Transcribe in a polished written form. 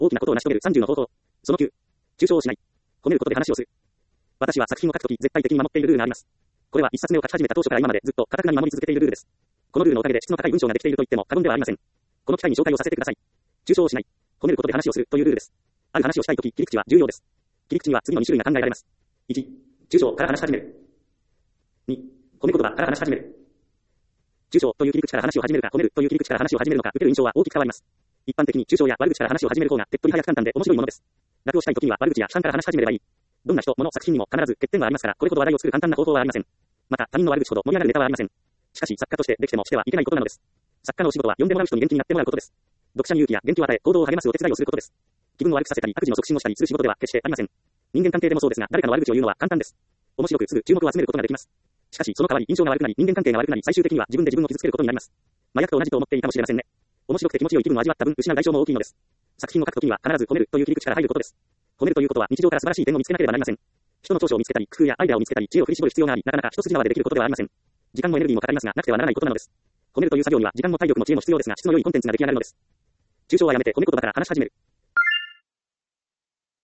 大きなことを成し遂げる30の方法。その9。抽象をしない。褒めることで話をする。私は作品を書くとき絶対的に守っているルールがあります。これは一冊目を書き始めた当初から今までずっと堅くなに守り続けているルールです。このルールのおかげで質の高い文章ができていると言っても過言ではありません。この機会に紹介をさせてください。抽象をしない。褒めることで話をするというルールです。ある話をしたいとき、切り口は重要です。切り口には次の2種類が考えられます。1、抽象から話し始める。2、褒め言葉から話し始める。抽象という切り口から話を始めるか、褒めるという切り口から話を始めるのか、受ける印象は大きく変わります。一般的に抽象や悪口から話を始める方が手っ取り早く簡単で面白いものです。楽をしたいときには悪口や批判から話し始めればいい。どんな人、物、作品にも必ず欠点はありますから、これほど話題を作る簡単な方法はありません。また、他人の悪口ほど盛り上がるネタはありません。しかし、作家としてできてもしてはいけないことなのです。作家のお仕事は読んでもらう人に元気になってもらうことです。読者に勇気や元気を与え、行動を励ますお手伝いをすることです。気分を悪くさせたり、悪事の促進をしたりする仕事では決してありません。人間関係でもそうですが、誰かの悪口を言うのは簡単です。面白くすぐ注目を集めることができます。しかし、その代わり印象が悪くなり、人間関係が悪くなり、最終的には自分で自分を傷つけることになります。麻薬と同じと思っていいかもしれませんね。面白くて気持ちよい気分を味わった分、失う代償も大きいのです。作品を書くときには必ず褒めるという切り口から入ることです。褒めるということは日常から素晴らしい点を見つけなければなりません。人の長所を見つけたり、工夫やアイデアを見つけたり、知恵を振り絞る必要があり、なかなか一筋縄でできることではありません。時間もエネルギーもかかりますが、なくてはならないことなのです。褒めるという作業には時間も体力も知恵も必要ですが、質の良いコンテンツが出来上がるのです。抽象はやめて褒め言葉から話し始める。